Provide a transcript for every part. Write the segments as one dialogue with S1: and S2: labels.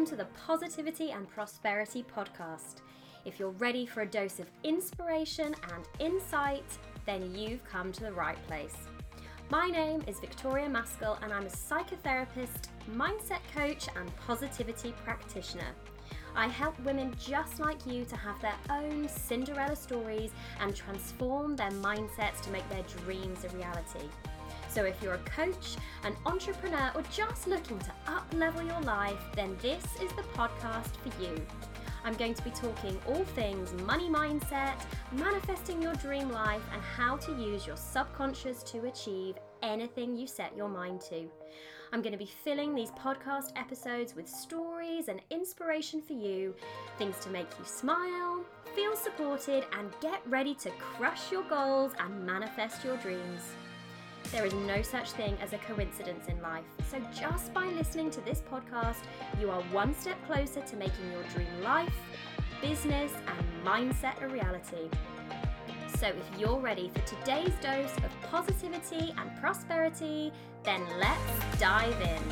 S1: welcome to the Positivity and Prosperity Podcast. If you're ready for a dose of inspiration and insight, then you've come to the right place. My name is Victoria Maskell and I'm a psychotherapist, mindset coach and positivity practitioner. I help women just like you to have their own Cinderella stories and transform their mindsets to make their dreams a reality. So if you're a coach, an entrepreneur, or just looking to up-level your life, then this is the podcast for you. I'm going to be talking all things money mindset, manifesting your dream life, and how to use your subconscious to achieve anything you set your mind to. I'm going to be filling these podcast episodes with stories and inspiration for you, things to make you smile, feel supported, and get ready to crush your goals and manifest your dreams. There is no such thing as a coincidence in life, so just by listening to this podcast, you are one step closer to making your dream life, business, and mindset a reality. So if you're ready for today's dose of positivity and prosperity, then let's dive in.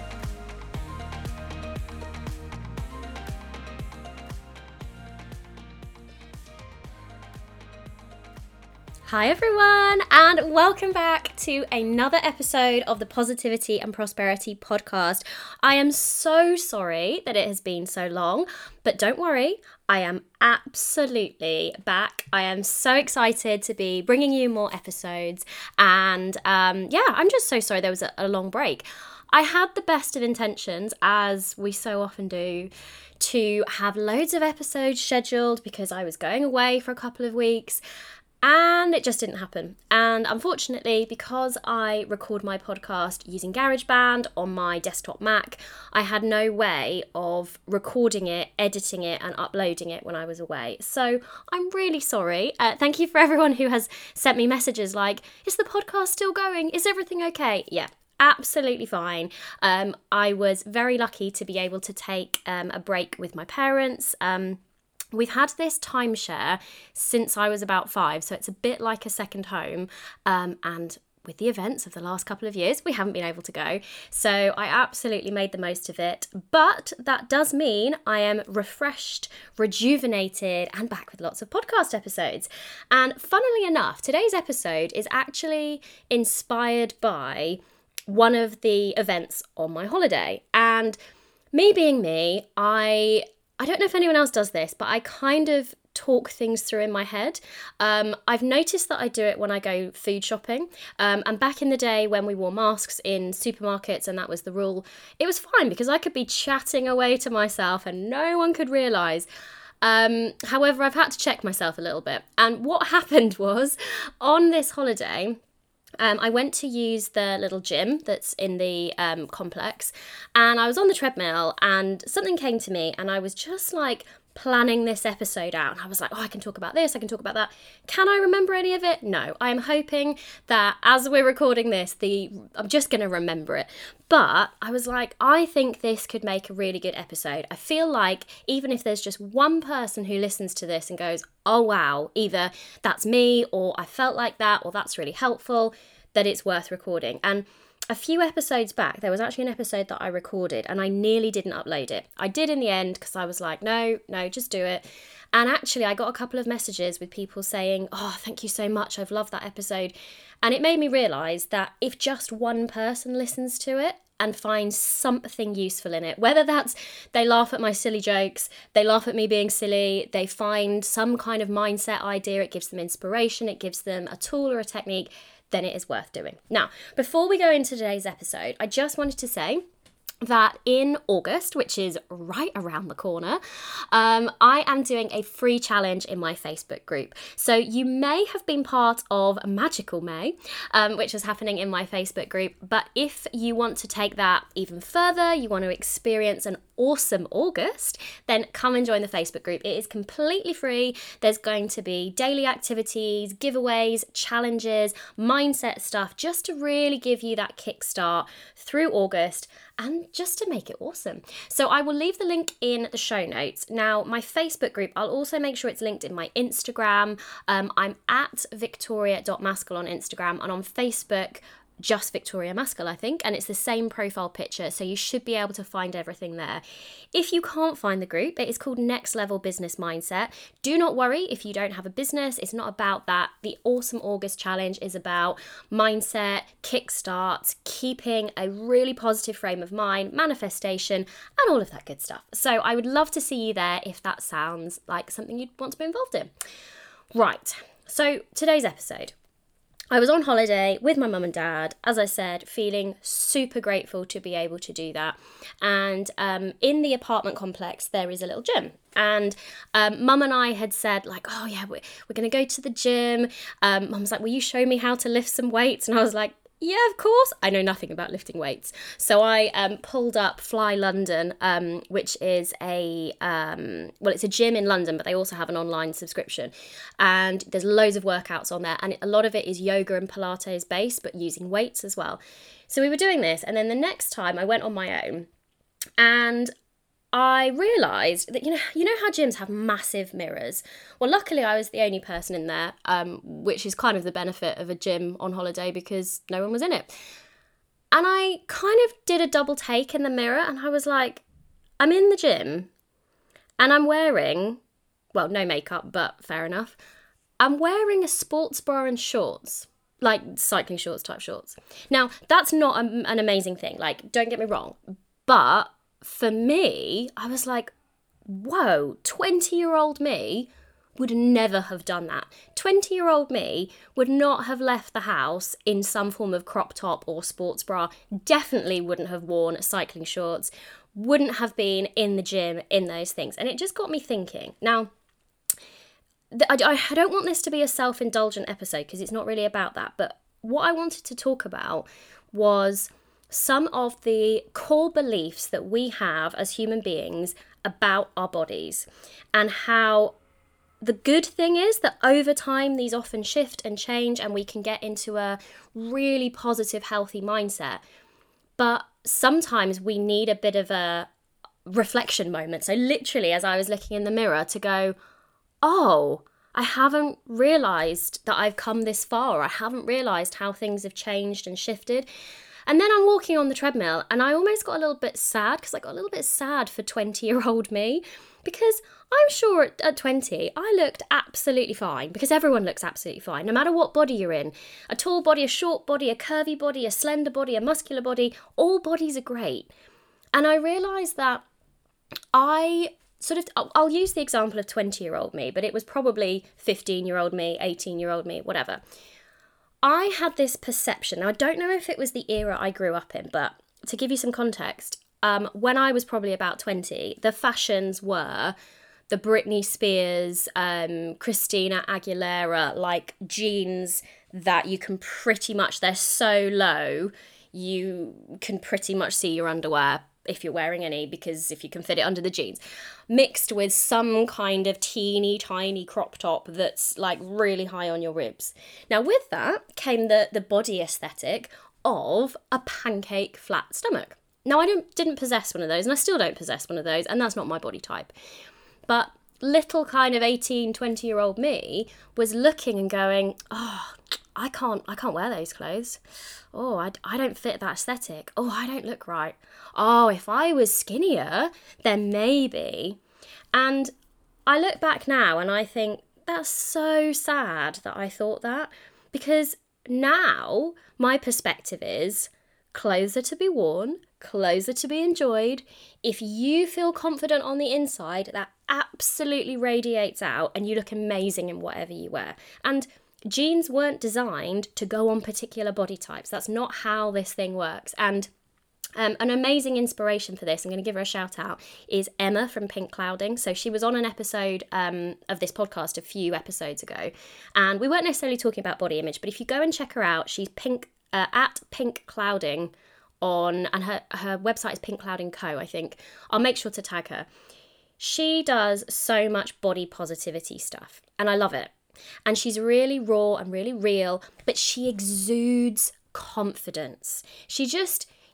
S1: Hi everyone, and welcome back to another episode of the Positivity and Prosperity Podcast. I am so sorry that it has been so long, but don't worry, I am absolutely back. I am so excited to be bringing you more episodes, and I'm just so sorry there was a long break. I had the best of intentions, as we so often do, to have loads of episodes scheduled because I was going away for a couple of weeks. And it just didn't happen. And unfortunately, because I record my podcast using GarageBand on my desktop Mac, I had no way of recording it, editing it, and uploading it when I was away. So I'm really sorry. Thank you for everyone who has sent me messages like, is the podcast still going? Is everything okay? Yeah. Absolutely fine. I was very lucky to be able to take a break with my parents. We've had this timeshare since I was about 5, so it's a bit like a second home, and with the events of the last couple of years, we haven't been able to go, so I absolutely made the most of it, but that does mean I am refreshed, rejuvenated, and back with lots of podcast episodes. And funnily enough, today's episode is actually inspired by one of the events on my holiday, and me being me, I don't know if anyone else does this, but I kind of talk things through in my head. I've noticed that I do it when I go food shopping. And back in the day when we wore masks in supermarkets and that was the rule, it was fine because I could be chatting away to myself and no one could realise. However, I've had to check myself a little bit. And what happened was, on this holiday, I went to use the little gym that's in the complex, and I was on the treadmill and something came to me and I was just like planning this episode out, and I was like, I can talk about this, I can talk about that. Can I remember any of it? No. I am hoping that as we're recording this, I'm just going to remember it. But I was like, I think this could make a really good episode. I feel like even if there's just one person who listens to this and goes, oh wow, either that's me or I felt like that or that's really helpful, that it's worth recording. And a few episodes back, there was actually an episode that I recorded and I nearly didn't upload it. I did in the end because I was like, no, just do it. And actually I got a couple of messages with people saying, oh, thank you so much, I've loved that episode. And it made me realise that if just one person listens to it and finds something useful in it, whether that's they laugh at my silly jokes, they laugh at me being silly, they find some kind of mindset idea, it gives them inspiration, it gives them a tool or a technique, then it is worth doing. Now, before we go into today's episode, I just wanted to say that in August, which is right around the corner, I am doing a free challenge in my Facebook group. So you may have been part of Magical May, which is happening in my Facebook group. But if you want to take that even further, you want to experience an awesome August, then come and join the Facebook group. It is completely free. There's going to be daily activities, giveaways, challenges, mindset stuff, just to really give you that kickstart through August and just to make it awesome. So I will leave the link in the show notes. Now, my Facebook group, I'll also make sure it's linked in my Instagram. I'm at victoria.maskell on Instagram, and on Facebook, just Victoria Maskell, I think, and it's the same profile picture, so you should be able to find everything there. If you can't find the group, it is called Next Level Business Mindset. Do not worry if you don't have a business, it's not about that. The Awesome August Challenge is about mindset, kickstarts, keeping a really positive frame of mind, manifestation, and all of that good stuff. So I would love to see you there if that sounds like something you'd want to be involved in. Right, so today's episode. I was on holiday with my mum and dad, as I said, feeling super grateful to be able to do that. And in the apartment complex, there is a little gym. And mum and I had said, like, oh yeah, we're going to go to the gym. Mum was like, will you show me how to lift some weights? And I was like, yeah, of course. I know nothing about lifting weights. So I pulled up Fly London, which is it's a gym in London, but they also have an online subscription. And there's loads of workouts on there. And a lot of it is yoga and Pilates based, but using weights as well. So we were doing this. And then the next time I went on my own, and I realised that, you know how gyms have massive mirrors? Well, luckily I was the only person in there, which is kind of the benefit of a gym on holiday because no one was in it. And I kind of did a double take in the mirror and I was like, I'm in the gym and I'm wearing, well, no makeup, but fair enough. I'm wearing a sports bra and shorts, like cycling shorts type shorts. Now, that's not an amazing thing. Like, don't get me wrong, but for me, I was like, whoa, 20-year-old me would never have done that. 20-year-old me would not have left the house in some form of crop top or sports bra, definitely wouldn't have worn cycling shorts, wouldn't have been in the gym in those things. And it just got me thinking. Now, I don't want this to be a self-indulgent episode because it's not really about that, but what I wanted to talk about was some of the core beliefs that we have as human beings about our bodies, and how the good thing is that over time these often shift and change and we can get into a really positive, healthy mindset. But sometimes we need a bit of a reflection moment. So literally, as I was looking in the mirror, to go, oh, I haven't realised that I've come this far. I haven't realised how things have changed and shifted. And then I'm walking on the treadmill and I almost got a little bit sad because I got a little bit sad for 20-year-old me, because I'm sure at 20 I looked absolutely fine, because everyone looks absolutely fine, no matter what body you're in. A tall body, a short body, a curvy body, a slender body, a muscular body, all bodies are great. And I realised that I'll use the example of 20-year-old me, but it was probably 15-year-old me, 18-year-old me, whatever. I had this perception. Now, I don't know if it was the era I grew up in, but to give you some context, when I was probably about 20, the fashions were the Britney Spears, Christina Aguilera, like jeans that you can pretty much, they're so low, you can pretty much see your underwear if you're wearing any, because if you can fit it under the jeans, mixed with some kind of teeny tiny crop top that's like really high on your ribs. Now with that came the body aesthetic of a pancake flat stomach. Now I didn't possess one of those, and I still don't possess one of those, and that's not my body type. But little kind of 18, 20-year-old me was looking and going, oh, I can't wear those clothes. Oh, I don't fit that aesthetic. Oh, I don't look right. Oh, if I was skinnier, then maybe. And I look back now and I think that's so sad that I thought that, because now my perspective is clothes are to be worn, clothes are to be enjoyed. If you feel confident on the inside, that absolutely radiates out and you look amazing in whatever you wear. And jeans weren't designed to go on particular body types. That's not how this thing works. And an amazing inspiration for this, I'm going to give her a shout out, is Emma from Pink Clouding. So she was on an episode of this podcast a few episodes ago, and we weren't necessarily talking about body image, but if you go and check her out, she's at Pink Clouding and her website is Pink Clouding Co, I think. I'll make sure to tag her. She does so much body positivity stuff, and I love it. And she's really raw and really real, but she exudes confidence. She just,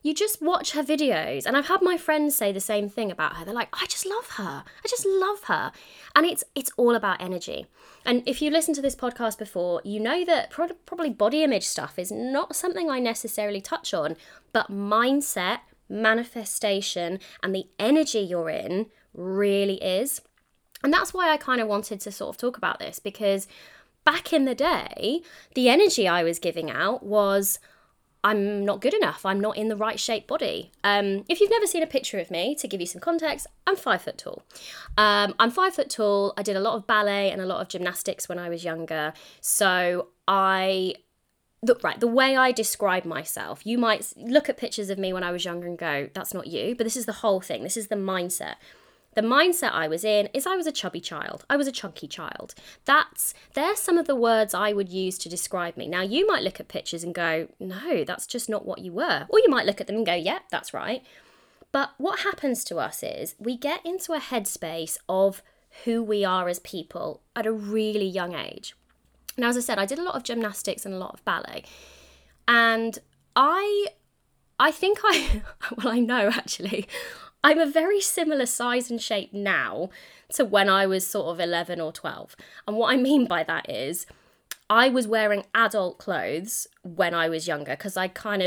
S1: you just watch her videos. And I've had my friends say the same thing about her. They're like, I just love her. I just love her. And it's all about energy. And if you listened to this podcast before, you know that probably body image stuff is not something I necessarily touch on, but mindset, manifestation, and the energy you're in really is. And that's why I kind of wanted to sort of talk about this, because back in the day, the energy I was giving out was, I'm not good enough. I'm not in the right shape body. If you've never seen a picture of me, to give you some context, I'm 5 foot tall. I'm 5 foot tall. I did a lot of ballet and a lot of gymnastics when I was younger. So the way I describe myself, you might look at pictures of me when I was younger and go, that's not you. But this is the whole thing. This is the mindset. The mindset I was in is I was a chubby child. I was a chunky child. They're some of the words I would use to describe me. Now, you might look at pictures and go, no, that's just not what you were. Or you might look at them and go, yeah, that's right. But what happens to us is we get into a headspace of who we are as people at a really young age. Now, as I said, I did a lot of gymnastics and a lot of ballet. And I think I know actually, I'm a very similar size and shape now to when I was sort of 11 or 12. And what I mean by that is I was wearing adult clothes when I was younger because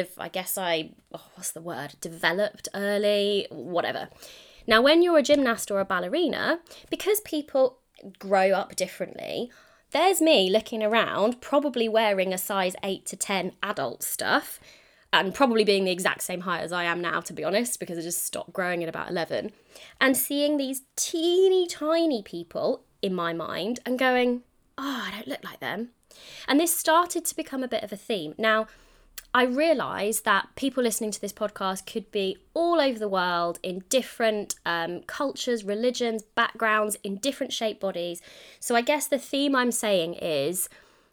S1: developed early, whatever. Now, when you're a gymnast or a ballerina, because people grow up differently, there's me looking around, probably wearing a size 8 to 10 adult stuff, and probably being the exact same height as I am now, to be honest, because I just stopped growing at about 11, and seeing these teeny tiny people in my mind and going, oh, I don't look like them. And this started to become a bit of a theme. Now, I realised that people listening to this podcast could be all over the world in different cultures, religions, backgrounds, in different shaped bodies. So I guess the theme I'm saying is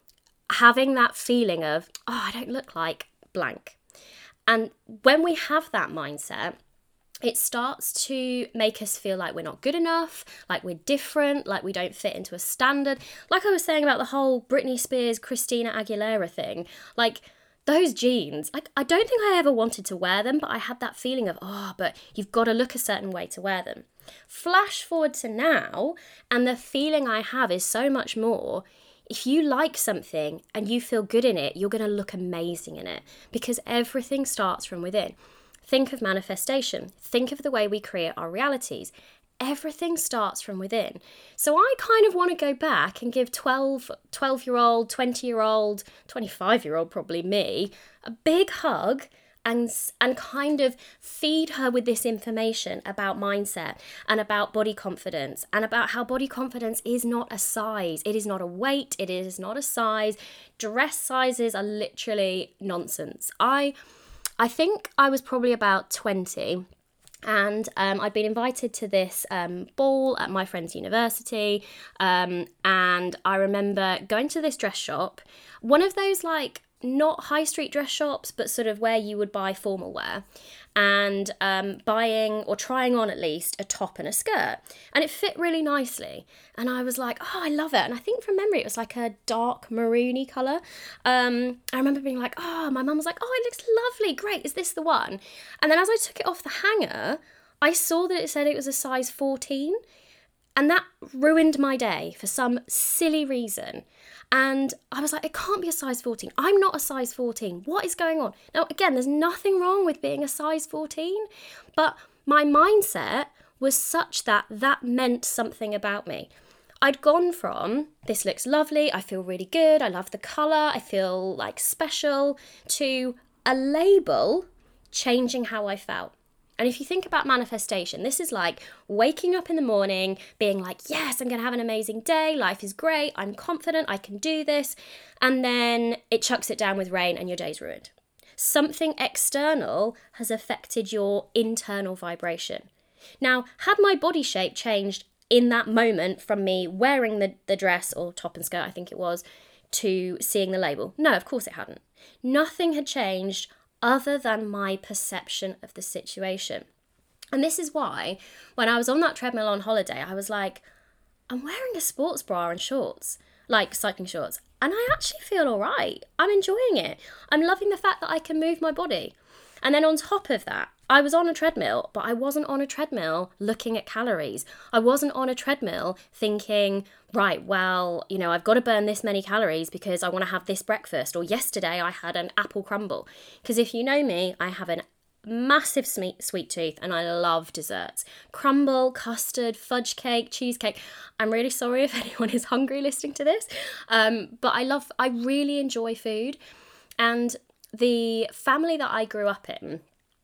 S1: having that feeling of, oh, I don't look like blank. And when we have that mindset, it starts to make us feel like we're not good enough, like we're different, like we don't fit into a standard. Like I was saying about the whole Britney Spears, Christina Aguilera thing, like those jeans, I don't think I ever wanted to wear them, but I had that feeling of, but you've got to look a certain way to wear them. Flash forward to now, and the feeling I have is so much more. If you like something and you feel good in it, you're going to look amazing in it, because everything starts from within. Think of manifestation. Think of the way we create our realities. Everything starts from within. So I kind of want to go back and give 12-year-old, 20-year-old, 25-year-old probably me, a big hug and kind of feed her with this information about mindset and about body confidence and about how body confidence is not a size. It is not a weight. It is not a size. Dress sizes are literally nonsense. I think I was probably about 20 and I'd been invited to this ball at my friend's university, and I remember going to this dress shop, one of those like not high street dress shops, but sort of where you would buy formal wear, and buying or trying on at least a top and a skirt, and it fit really nicely, and I was like, oh, I love it. And I think from memory it was like a dark maroony colour. I remember being like, oh, my mum was like, oh, it looks lovely, great, is this the one? And then as I took it off the hanger, I saw that it said it was a size 14, and that ruined my day for some silly reason. And I was like, it can't be a size 14. I'm not a size 14. What is going on? Now, again, there's nothing wrong with being a size 14, but my mindset was such that that meant something about me. I'd gone from, this looks lovely, I feel really good, I love the colour, I feel like special, to a label changing how I felt. And if you think about manifestation, this is like waking up in the morning, being like, yes, I'm going to have an amazing day. Life is great. I'm confident. I can do this. And then it chucks it down with rain and your day's ruined. Something external has affected your internal vibration. Now, had my body shape changed in that moment from me wearing the dress or top and skirt, I think it was, to seeing the label? No, of course it hadn't. Nothing had changed other than my perception of the situation. And this is why, when I was on that treadmill on holiday, I was like, I'm wearing a sports bra and shorts, like cycling shorts, and I actually feel all right. I'm enjoying it. I'm loving the fact that I can move my body. And then on top of that, I was on a treadmill, but I wasn't on a treadmill looking at calories. I wasn't on a treadmill thinking, right, well, I've got to burn this many calories because I want to have this breakfast. Or yesterday I had an apple crumble. Because if you know me, I have an massive sweet tooth and I love desserts. Crumble, custard, fudge cake, cheesecake. I'm really sorry if anyone is hungry listening to this. But I really enjoy food. And the family that I grew up in,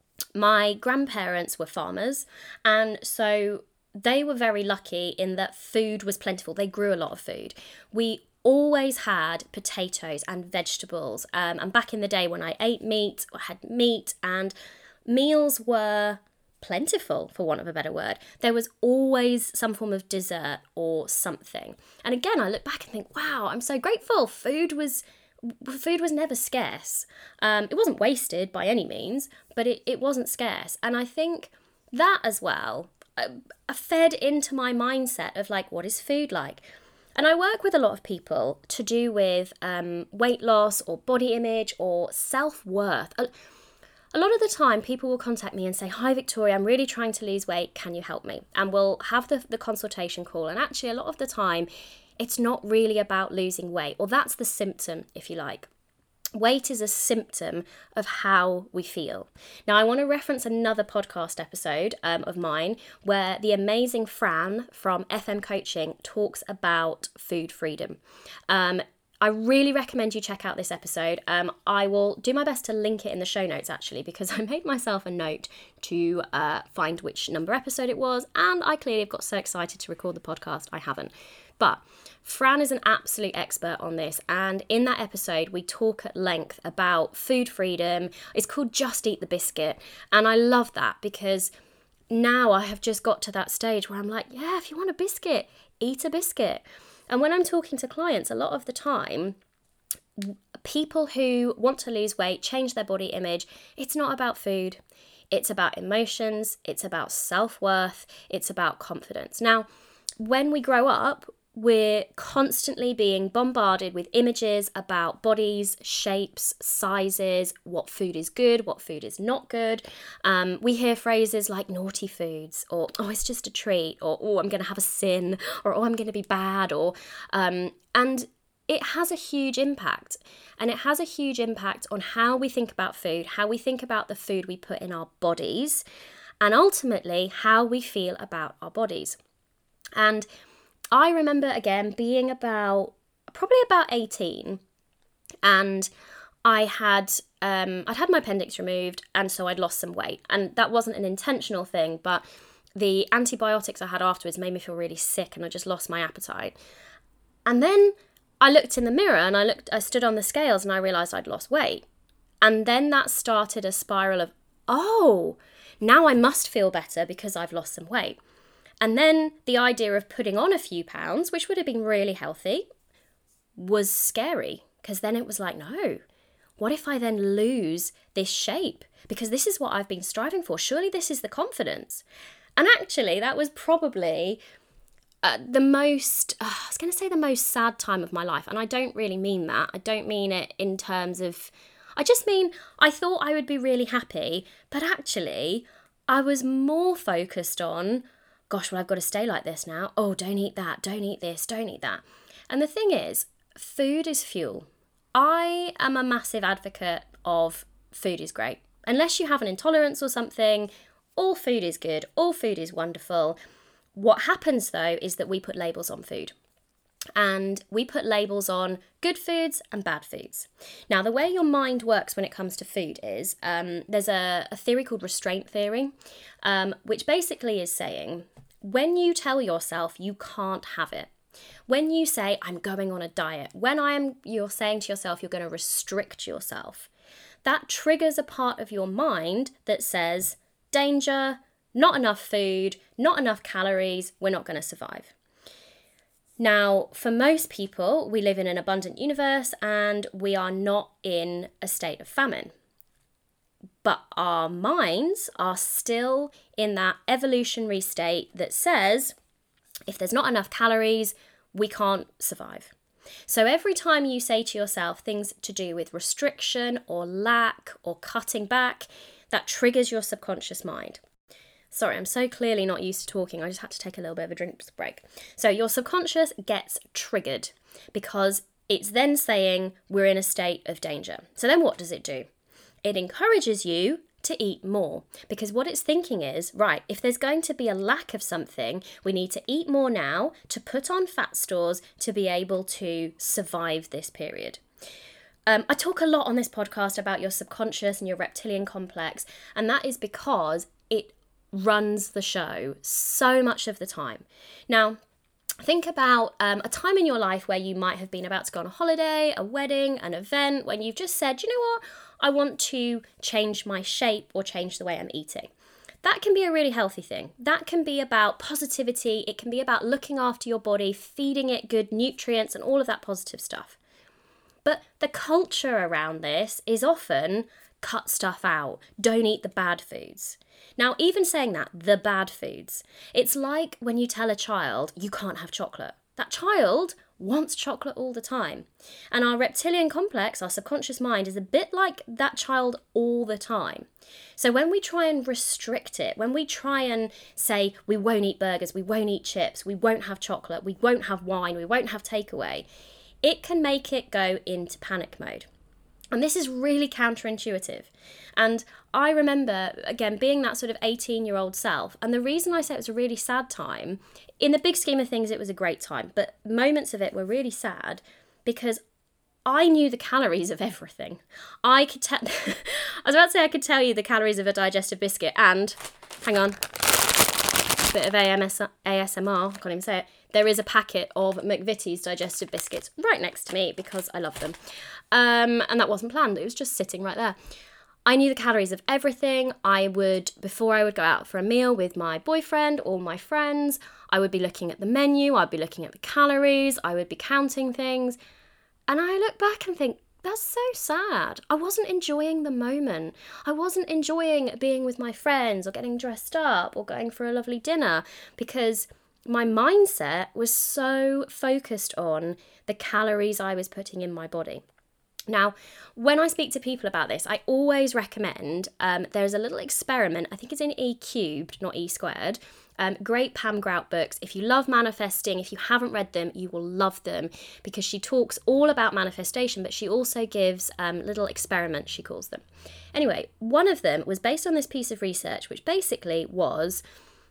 S1: my grandparents were farmers, and so they were very lucky in that food was plentiful. They grew a lot of food. We always had potatoes and vegetables. And back in the day when I ate meat, or had meat, and meals were plentiful, for want of a better word, there was always some form of dessert or something. And again, I look back and think, wow, I'm so grateful. Food was never scarce. It wasn't wasted by any means, but it wasn't scarce. And I think that as well fed into my mindset of like, what is food like? And I work with a lot of people to do with weight loss or body image or self-worth. A lot of the time people will contact me and say, hi Victoria, I'm really trying to lose weight, can you help me? And we'll have the consultation call. And actually a lot of the time it's not really about losing weight, or that's the symptom, if you like. Weight is a symptom of how we feel. Now, I want to reference another podcast episode of mine where the amazing Fran from FM Coaching talks about food freedom. I really recommend you check out this episode. I will do my best to link it in the show notes, actually, because I made myself a note to find which number episode it was, and I clearly have got so excited to record the podcast, I haven't. But Fran is an absolute expert on this, and in that episode we talk at length about food freedom. It's called Just Eat the Biscuit, and I love that because now I have just got to that stage where I'm like, yeah, if you want a biscuit, eat a biscuit. And when I'm talking to clients, a lot of the time, people who want to lose weight, change their body image, it's not about food. It's about emotions, it's about self-worth, it's about confidence. Now, when we grow up, we're constantly being bombarded with images about bodies, shapes, sizes, what food is good, what food is not good. We hear phrases like naughty foods, or oh, it's just a treat, or oh, I'm going to have a sin, or oh, I'm going to be bad, or and it has a huge impact. And it has a huge impact on how we think about food, how we think about the food we put in our bodies, and ultimately how we feel about our bodies. And I remember, again, being probably about 18, and I'd had my appendix removed, and so I'd lost some weight. And that wasn't an intentional thing, but the antibiotics I had afterwards made me feel really sick, and I just lost my appetite. And then I looked in the mirror, and I stood on the scales, and I realised I'd lost weight. And then that started a spiral of, oh, now I must feel better because I've lost some weight. And then the idea of putting on a few pounds, which would have been really healthy, was scary. Because then it was like, no, what if I then lose this shape? Because this is what I've been striving for. Surely this is the confidence. And actually, that was probably the most sad time of my life. And I don't really mean that. I don't mean it in terms of, I just mean, I thought I would be really happy. But actually, I was more focused on, gosh, well, I've got to stay like this now. Oh, don't eat that, don't eat this, don't eat that. And the thing is, food is fuel. I am a massive advocate of food is great. Unless you have an intolerance or something, all food is good, all food is wonderful. What happens though is that we put labels on food. And we put labels on good foods and bad foods. Now, the way your mind works when it comes to food is there's a theory called restraint theory, which basically is saying, when you tell yourself you can't have it, when you say, I'm going on a diet, you're saying to yourself you're going to restrict yourself, that triggers a part of your mind that says, danger, not enough food, not enough calories, we're not going to survive. Now, for most people, we live in an abundant universe and we are not in a state of famine. But our minds are still in that evolutionary state that says, if there's not enough calories, we can't survive. So every time you say to yourself things to do with restriction or lack or cutting back, that triggers your subconscious mind. Sorry, I'm so clearly not used to talking. I just had to take a little bit of a drink break. So your subconscious gets triggered because it's then saying we're in a state of danger. So then what does it do? It encourages you to eat more, because what it's thinking is, right, if there's going to be a lack of something, we need to eat more now to put on fat stores to be able to survive this period. I talk a lot on this podcast about your subconscious and your reptilian complex, and that is because it runs the show so much of the time. Now, think about a time in your life where you might have been about to go on a holiday, a wedding, an event, when you've just said, you know what, I want to change my shape or change the way I'm eating. That can be a really healthy thing. That can be about positivity. It can be about looking after your body, feeding it good nutrients and all of that positive stuff. But the culture around this is often cut stuff out, don't eat the bad foods. Now, even saying that, the bad foods, it's like when you tell a child you can't have chocolate. That child wants chocolate all the time. And our reptilian complex, our subconscious mind, is a bit like that child all the time. So when we try and restrict it, when we try and say we won't eat burgers, we won't eat chips, we won't have chocolate, we won't have wine, we won't have takeaway, it can make it go into panic mode. And this is really counterintuitive. And I remember, again, being that sort of 18-year-old self. And the reason I say it was a really sad time, in the big scheme of things, it was a great time. But moments of it were really sad because I knew the calories of everything. I was about to say I could tell you the calories of a digestive biscuit. And, hang on, a bit of ASMR, I can't even say it. There is a packet of McVitie's digestive biscuits right next to me because I love them. And that wasn't planned. It was just sitting right there. I knew the calories of everything. Before I would go out for a meal with my boyfriend or my friends, I would be looking at the menu. I'd be looking at the calories. I would be counting things. And I look back and think, that's so sad. I wasn't enjoying the moment. I wasn't enjoying being with my friends or getting dressed up or going for a lovely dinner because my mindset was so focused on the calories I was putting in my body. Now, when I speak to people about this, I always recommend, there's a little experiment, I think it's in E cubed, not E squared, great Pam Grout books. If you love manifesting, if you haven't read them, you will love them because she talks all about manifestation, but she also gives little experiments, she calls them. Anyway, one of them was based on this piece of research, which basically was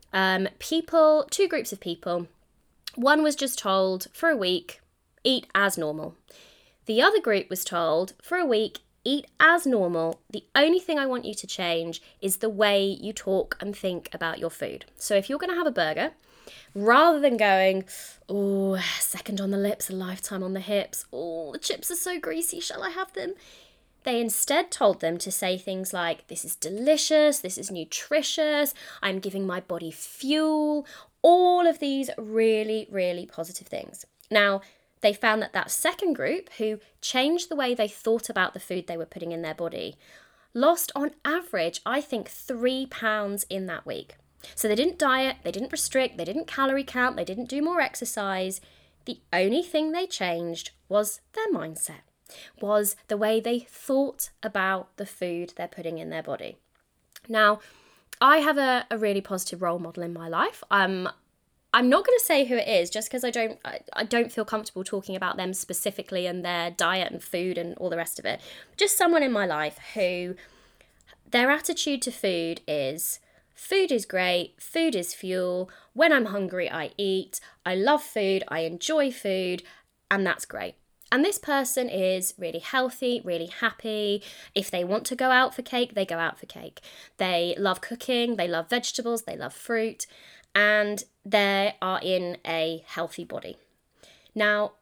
S1: two groups of people. One was just told for a week, eat as normal. The other group was told, for a week, eat as normal. The only thing I want you to change is the way you talk and think about your food. So if you're going to have a burger, rather than going, oh, second on the lips, a lifetime on the hips, oh, the chips are so greasy, shall I have them? They instead told them to say things like, this is delicious, this is nutritious, I'm giving my body fuel, all of these really, really positive things. Now, they found that second group, who changed the way they thought about the food they were putting in their body, lost on average, I think, 3 pounds in that week. So they didn't diet, they didn't restrict, they didn't calorie count, they didn't do more exercise. The only thing they changed was their mindset, was the way they thought about the food they're putting in their body. Now, I have a really positive role model in my life. I'm not going to say who it is just because I don't feel comfortable talking about them specifically and their diet and food and all the rest of it. Just someone in my life who their attitude to food is great, food is fuel, when I'm hungry I eat, I love food, I enjoy food, and that's great. And this person is really healthy, really happy. If they want to go out for cake, they go out for cake. They love cooking, they love vegetables, they love fruit, and they are in a healthy body. Now,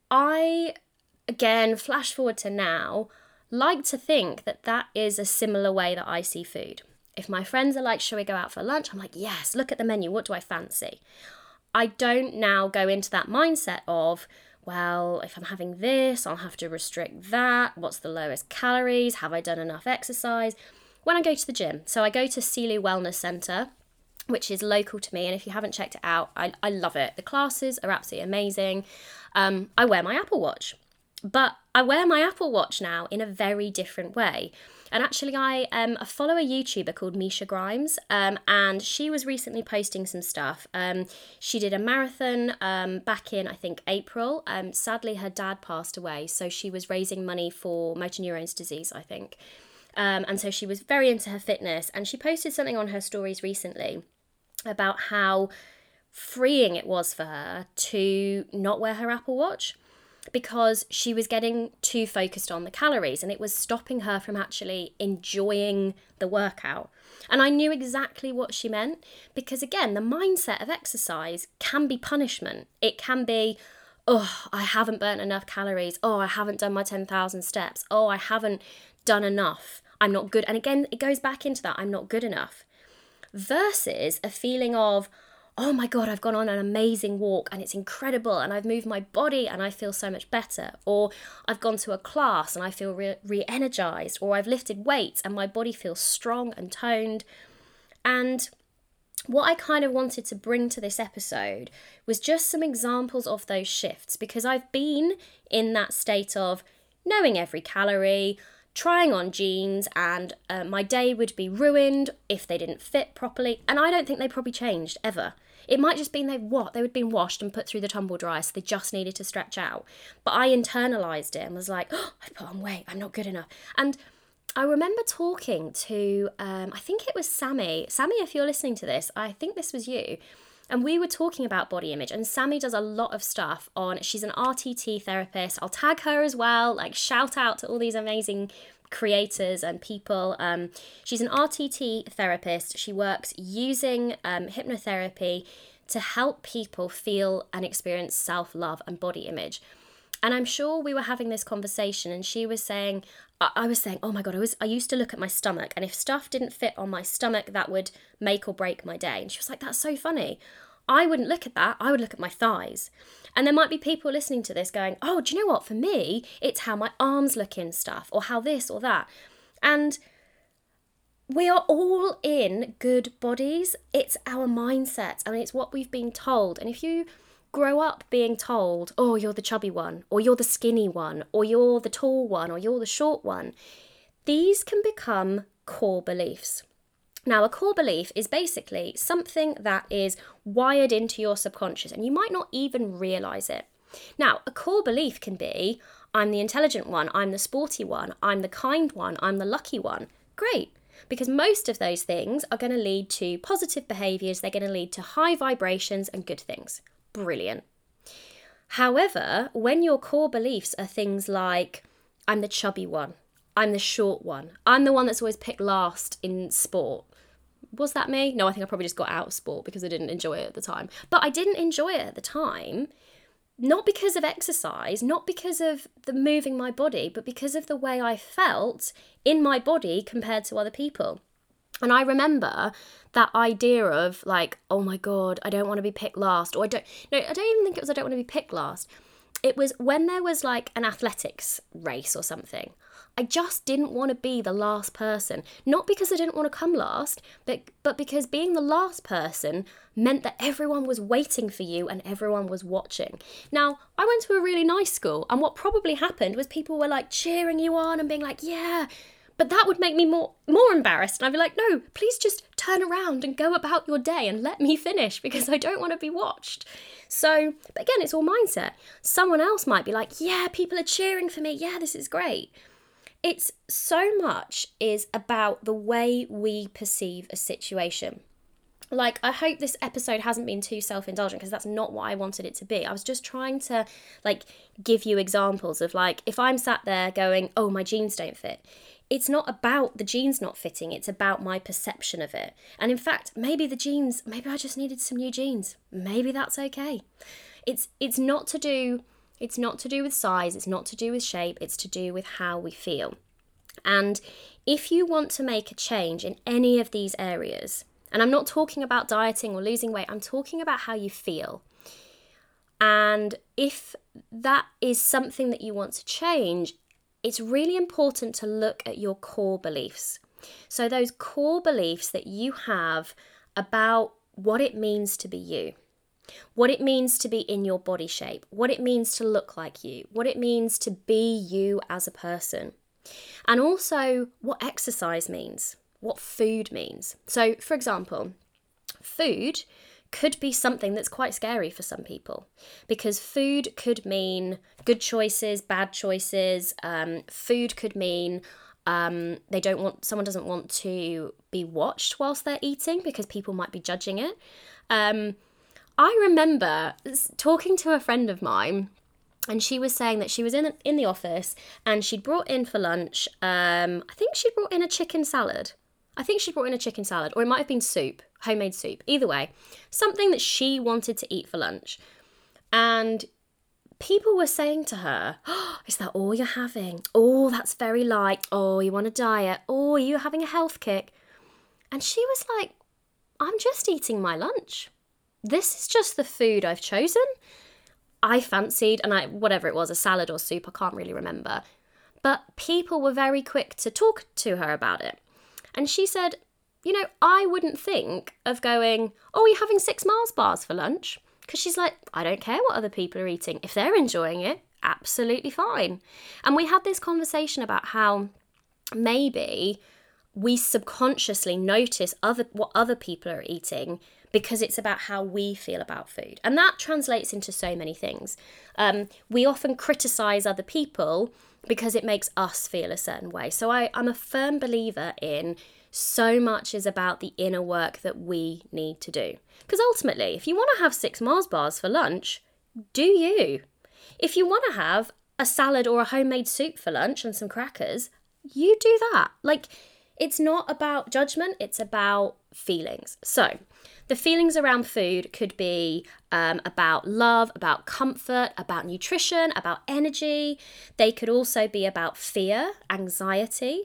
S1: I, again, flash forward to now, like to think that is a similar way that I see food. If my friends are like, shall we go out for lunch? I'm like, yes, look at the menu, what do I fancy? I don't now go into that mindset of, well, if I'm having this, I'll have to restrict that. What's the lowest calories? Have I done enough exercise? When I go to the gym, so I go to Sealy Wellness Centre, which is local to me, and if you haven't checked it out, I love it. The classes are absolutely amazing. I wear my Apple Watch, but I wear my Apple Watch now in a very different way. And actually, I follow a YouTuber called Misha Grimes, and she was recently posting some stuff. She did a marathon back in, I think, April. Sadly, her dad passed away, so she was raising money for motor neurones disease, I think. And so she was very into her fitness, and she posted something on her stories recently about how freeing it was for her to not wear her Apple Watch, because she was getting too focused on the calories and it was stopping her from actually enjoying the workout. And I knew exactly what she meant, because again, the mindset of exercise can be punishment. It can be, oh, I haven't burnt enough calories. Oh, I haven't done my 10,000 steps. Oh, I haven't done enough. I'm not good. And again, it goes back into that, I'm not good enough. Versus a feeling of, oh my God, I've gone on an amazing walk and it's incredible and I've moved my body and I feel so much better. Or I've gone to a class and I feel re-energized. Or I've lifted weights and my body feels strong and toned. And what I kind of wanted to bring to this episode was just some examples of those shifts, because I've been in that state of knowing every calorie, trying on jeans, and my day would be ruined if they didn't fit properly. And I don't think they probably changed ever. It might just been they'd been washed and put through the tumble dryer, so they just needed to stretch out. But I internalized it and was like, oh, I put on weight, I'm not good enough. And I remember talking to, I think it was Sammy. Sammy, if you're listening to this, I think this was you. And we were talking about body image, and Sammy does a lot of stuff she's an RTT therapist. I'll tag her as well, like shout out to all these amazing creators and people. She's an RTT therapist. She works using hypnotherapy to help people feel and experience self-love and body image. And I'm sure we were having this conversation and she was saying, I was saying, oh my God, I used to look at my stomach, and if stuff didn't fit on my stomach, that would make or break my day. And she was like, that's so funny. I wouldn't look at that. I would look at my thighs. And there might be people listening to this going, oh, do you know what? For me, it's how my arms look in stuff, or how this or that. And we are all in good bodies. It's our mindset. I mean, it's what we've been told. And if you grow up being told, oh, you're the chubby one, or you're the skinny one, or you're the tall one, or you're the short one, these can become core beliefs. Now, a core belief is basically something that is wired into your subconscious, and you might not even realize it. Now, a core belief can be, I'm the intelligent one, I'm the sporty one, I'm the kind one, I'm the lucky one. Great, because most of those things are going to lead to positive behaviors, they're going to lead to high vibrations and good things. Brilliant. However, when your core beliefs are things like, I'm the chubby one, I'm the short one, I'm the one that's always picked last in sport. Was that me? No, I think I probably just got out of sport because I didn't enjoy it at the time. But I didn't enjoy it at the time, not because of exercise, not because of the moving my body, but because of the way I felt in my body compared to other people. And I remember that idea of like, oh my God, I don't want to be picked last. Or I don't even think it was I don't want to be picked last. It was when there was like an athletics race or something. I just didn't want to be the last person. Not because I didn't want to come last, but because being the last person meant that everyone was waiting for you and everyone was watching. Now, I went to a really nice school, and what probably happened was people were like cheering you on and being like, yeah. But that would make me more embarrassed. And I'd be like, no, please just turn around and go about your day and let me finish, because I don't want to be watched. So, but again, it's all mindset. Someone else might be like, yeah, people are cheering for me. Yeah, this is great. It's so much is about the way we perceive a situation. Like, I hope this episode hasn't been too self-indulgent, because that's not what I wanted it to be. I was just trying to like give you examples of like, if I'm sat there going, oh, my jeans don't fit. It's not about the jeans not fitting, it's about my perception of it. And in fact, maybe I just needed some new jeans. Maybe that's okay. It's not to do with size, it's not to do with shape, it's to do with how we feel. And if you want to make a change in any of these areas, and I'm not talking about dieting or losing weight, I'm talking about how you feel. And if that is something that you want to change, it's really important to look at your core beliefs. So those core beliefs that you have about what it means to be you, what it means to be in your body shape, what it means to look like you, what it means to be you as a person. And also what exercise means, what food means. So, for example, food could be something that's quite scary for some people, because food could mean good choices, bad choices. Food could mean someone doesn't want to be watched whilst they're eating because people might be judging it. I remember talking to a friend of mine, and she was saying that she was in the office and she'd brought in for lunch, I think she'd brought in a chicken salad. Or it might have been soup, homemade soup. Either way, something that she wanted to eat for lunch. And people were saying to her, "Oh, is that all you're having? Oh, that's very light. Oh, you want a diet? Oh, are you having a health kick?" And she was like, "I'm just eating my lunch. This is just the food I've chosen. I fancied, whatever it was, a salad or soup, I can't really remember." But people were very quick to talk to her about it. And she said, I wouldn't think of going, "Oh, you're having 6 Mars bars for lunch?" Because she's like, I don't care what other people are eating. If they're enjoying it, absolutely fine. And we had this conversation about how maybe we subconsciously notice what other people are eating because it's about how we feel about food. And that translates into so many things. We often criticize other people because it makes us feel a certain way. So I'm a firm believer in so much is about the inner work that we need to do. Because ultimately, if you want to have 6 Mars bars for lunch, do you? If you want to have a salad or a homemade soup for lunch and some crackers, you do that. It's not about judgment, it's about feelings. So the feelings around food could be about love, about comfort, about nutrition, about energy. They could also be about fear, anxiety.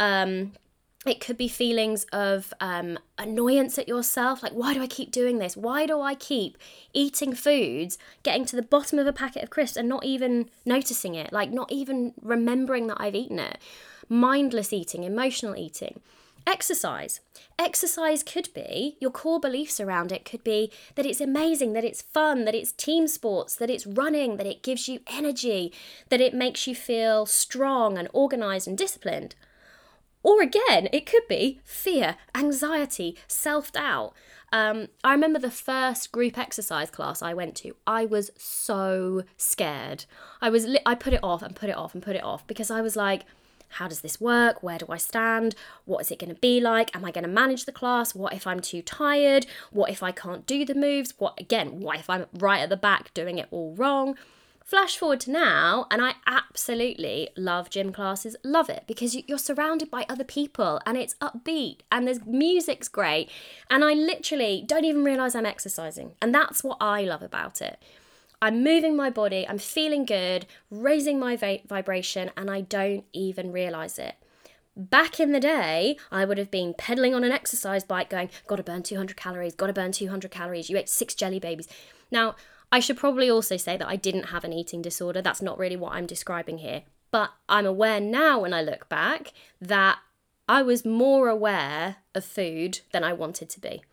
S1: It could be feelings of annoyance at yourself, like, why do I keep doing this? Why do I keep eating foods, getting to the bottom of a packet of crisps and not even noticing it, not even remembering that I've eaten it? Mindless eating, emotional eating. Exercise. Exercise could be, your core beliefs around it could be that it's amazing, that it's fun, that it's team sports, that it's running, that it gives you energy, that it makes you feel strong and organised and disciplined. Or again, it could be fear, anxiety, self-doubt. I remember the first group exercise class I went to, I was so scared. I put it off and put it off and put it off because I was like, how does this work? Where do I stand? What is it going to be like? Am I going to manage the class? What if I'm too tired? What if I can't do the moves? What if I'm right at the back doing it all wrong? Flash forward to now, and I absolutely love gym classes, love it, because you're surrounded by other people and it's upbeat and there's music's great, and I literally don't even realise I'm exercising, and that's what I love about it. I'm moving my body, I'm feeling good, raising my vibration, and I don't even realise it. Back in the day, I would have been pedaling on an exercise bike going, gotta burn 200 calories, you ate 6 jelly babies. Now, I should probably also say that I didn't have an eating disorder. That's not really what I'm describing here. But I'm aware now when I look back that I was more aware of food than I wanted to be.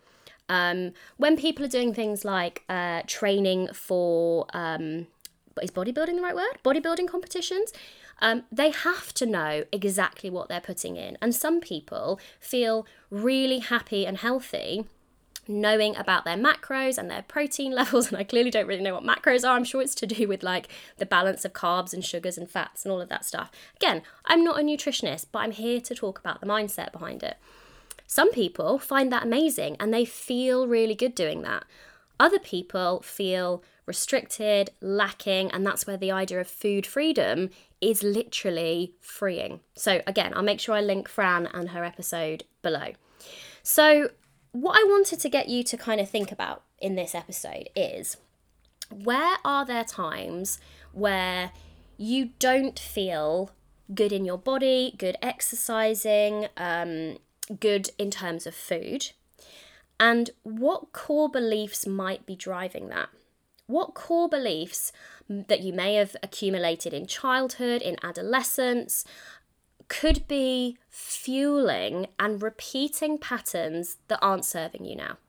S1: When people are doing things like training for, is bodybuilding the right word? Bodybuilding competitions. They have to know exactly what they're putting in. And some people feel really happy and healthy knowing about their macros and their protein levels, and I clearly don't really know what macros are. I'm sure it's to do with the balance of carbs and sugars and fats and all of that stuff. Again, I'm not a nutritionist, but I'm here to talk about the mindset behind it. Some people find that amazing and they feel really good doing that. Other people feel restricted, lacking, and that's where the idea of food freedom is literally freeing. So again, I'll make sure I link Fran and her episode below. So what I wanted to get you to kind of think about in this episode is, where are there times where you don't feel good in your body, good exercising, good in terms of food? And what core beliefs might be driving that? What core beliefs that you may have accumulated in childhood, in adolescence, could be fueling and repeating patterns that aren't serving you now?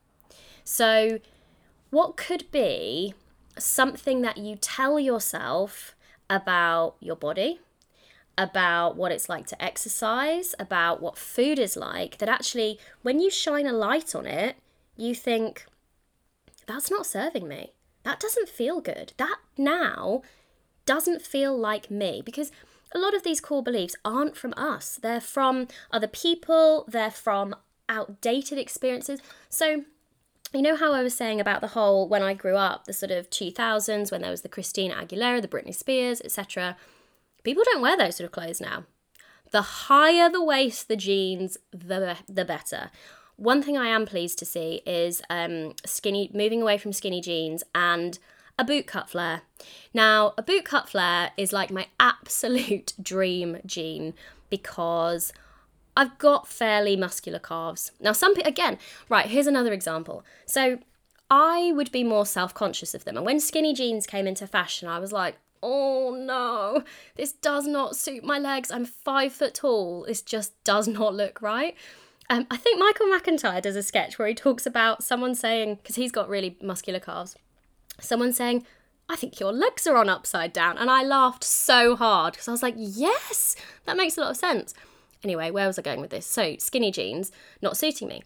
S1: So what could be something that you tell yourself about your body, about what it's like to exercise, about what food is like, that actually when you shine a light on it, you think, that's not serving me. That doesn't feel good. That now doesn't feel like me, because a lot of these core beliefs aren't from us. They're from other people. They're from outdated experiences. So you know how I was saying about the whole, when I grew up, the sort of 2000s, when there was the Christina Aguilera, the Britney Spears, etc. People don't wear those sort of clothes now. The higher the waist, the jeans, the better. One thing I am pleased to see is moving away from skinny jeans and a boot cut flare. Now, a boot cut flare is like my absolute dream jean, because I've got fairly muscular calves. Now, some people, again, right, here's another example. So I would be more self-conscious of them. And when skinny jeans came into fashion, I was like, oh no, this does not suit my legs. I'm 5 foot tall. This just does not look right. I think Michael McIntyre does a sketch where he talks about someone saying, because he's got really muscular calves, someone saying, I think your legs are on upside down. And I laughed so hard because I was like, yes, that makes a lot of sense. Anyway, where was I going with this? So skinny jeans not suiting me.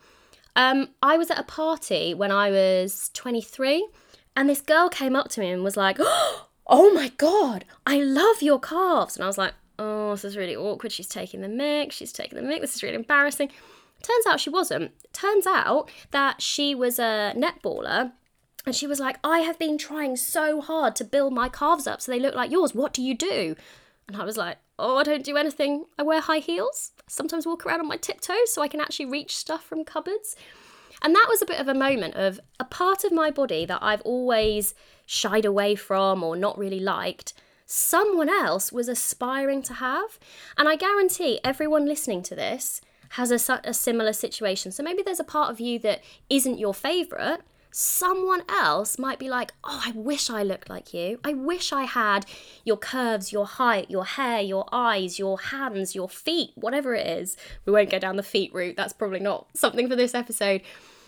S1: I was at a party when I was 23 and this girl came up to me and was like, oh my God, I love your calves. And I was like, oh, this is really awkward. She's taking the mic. This is really embarrassing. Turns out she wasn't. Turns out that she was a netballer. And she was like, I have been trying so hard to build my calves up so they look like yours. What do you do? And I was like, oh, I don't do anything. I wear high heels. Sometimes walk around on my tiptoes so I can actually reach stuff from cupboards. And that was a bit of a moment of a part of my body that I've always shied away from or not really liked. Someone else was aspiring to have. And I guarantee everyone listening to this has a similar situation. So maybe there's a part of you that isn't your favourite. Someone else might be like, oh, I wish I looked like you. I wish I had your curves, your height, your hair, your eyes, your hands, your feet, whatever it is. We won't go down the feet route. That's probably not something for this episode.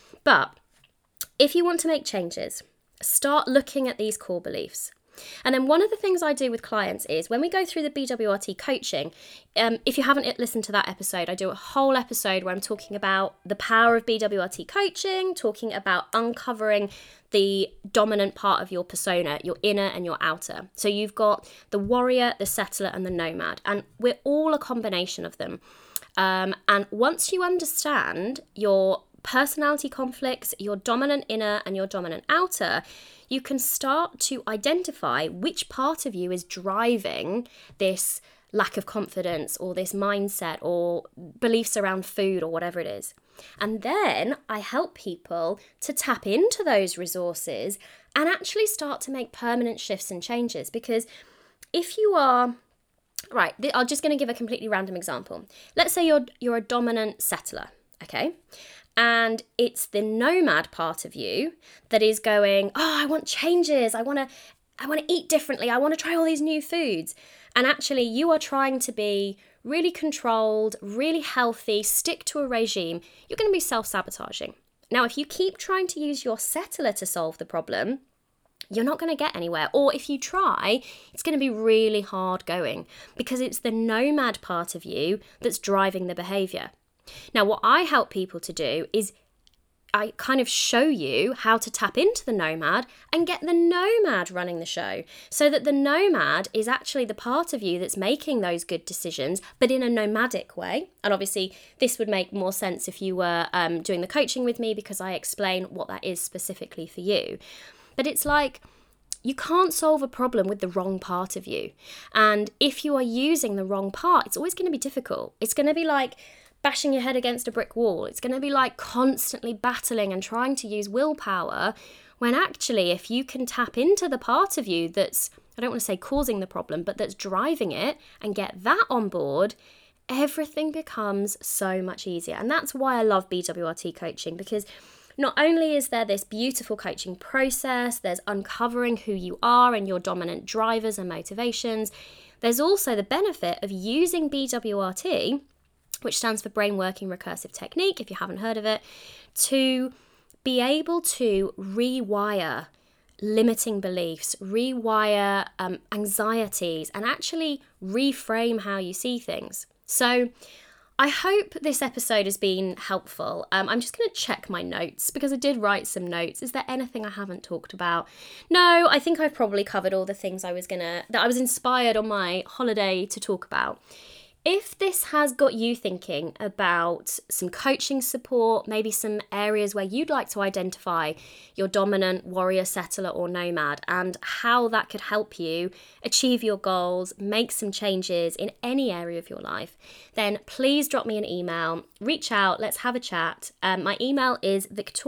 S1: But if you want to make changes, start looking at these core beliefs. And then one of the things I do with clients is when we go through the BWRT coaching, if you haven't listened to that episode, I do a whole episode where I'm talking about the power of BWRT coaching, talking about uncovering the dominant part of your persona, your inner and your outer. So you've got the warrior, the settler, and the nomad, and we're all a combination of them. And once you understand your personality conflicts, your dominant inner and your dominant outer, you can start to identify which part of you is driving this lack of confidence or this mindset or beliefs around food or whatever it is. And then I help people to tap into those resources and actually start to make permanent shifts and changes. Because if you are, right, I'm just going to give a completely random example. Let's say you're a dominant settler, okay? And it's the nomad part of you that is going, oh, I want changes. I want to eat differently. I want to try all these new foods. And actually you are trying to be really controlled, really healthy, stick to a regime. You're going to be self-sabotaging. Now, if you keep trying to use your settler to solve the problem, you're not going to get anywhere. Or if you try, it's going to be really hard going because it's the nomad part of you that's driving the behavior. Now, what I help people to do is I kind of show you how to tap into the nomad and get the nomad running the show so that the nomad is actually the part of you that's making those good decisions, but in a nomadic way. And obviously, this would make more sense if you were doing the coaching with me because I explain what that is specifically for you. But it's like, you can't solve a problem with the wrong part of you. And if you are using the wrong part, it's always going to be difficult. It's going to be like bashing your head against a brick wall. It's going to be like constantly battling and trying to use willpower, when actually if you can tap into the part of you that's, I don't want to say causing the problem, but that's driving it and get that on board, everything becomes so much easier. And that's why I love BWRT coaching, because not only is there this beautiful coaching process, there's uncovering who you are and your dominant drivers and motivations, there's also the benefit of using BWRT, which stands for Brain Working Recursive Technique, if you haven't heard of it, to be able to rewire limiting beliefs, rewire anxieties, and actually reframe how you see things. So I hope this episode has been helpful. I'm just going to check my notes because I did write some notes. Is there anything I haven't talked about? No, I think I've probably covered all the things that I was inspired on my holiday to talk about. If this has got you thinking about some coaching support, maybe some areas where you'd like to identify your dominant warrior, settler or nomad and how that could help you achieve your goals, make some changes in any area of your life, then please drop me an email, reach out, let's have a chat. My email is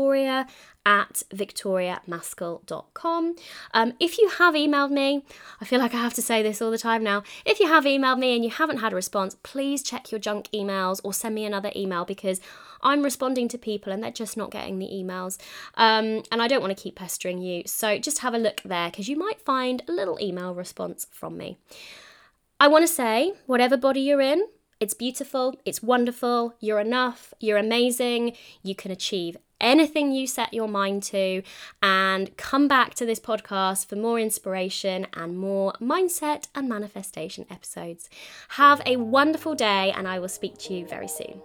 S1: victoria@victoriamaskell.com. If you have emailed me, I feel like I have to say this all the time now. If you have emailed me and you haven't had a response, please check your junk emails or send me another email because I'm responding to people and they're just not getting the emails. And I don't want to keep pestering you. So just have a look there because you might find a little email response from me. I want to say, whatever body you're in, it's beautiful, it's wonderful, you're enough, you're amazing, you can achieve anything you set your mind to, and come back to this podcast for more inspiration and more mindset and manifestation episodes. Have a wonderful day and I will speak to you very soon.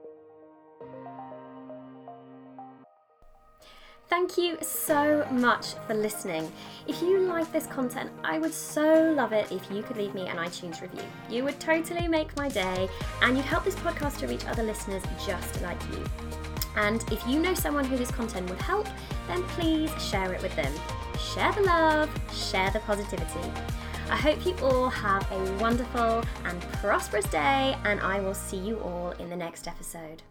S1: Thank you so much for listening. If you like this content, I would so love it if you could leave me an iTunes review. You would totally make my day and you'd help this podcast to reach other listeners just like you. And if you know someone who this content would help, then please share it with them. Share the love, share the positivity. I hope you all have a wonderful and prosperous day, and I will see you all in the next episode.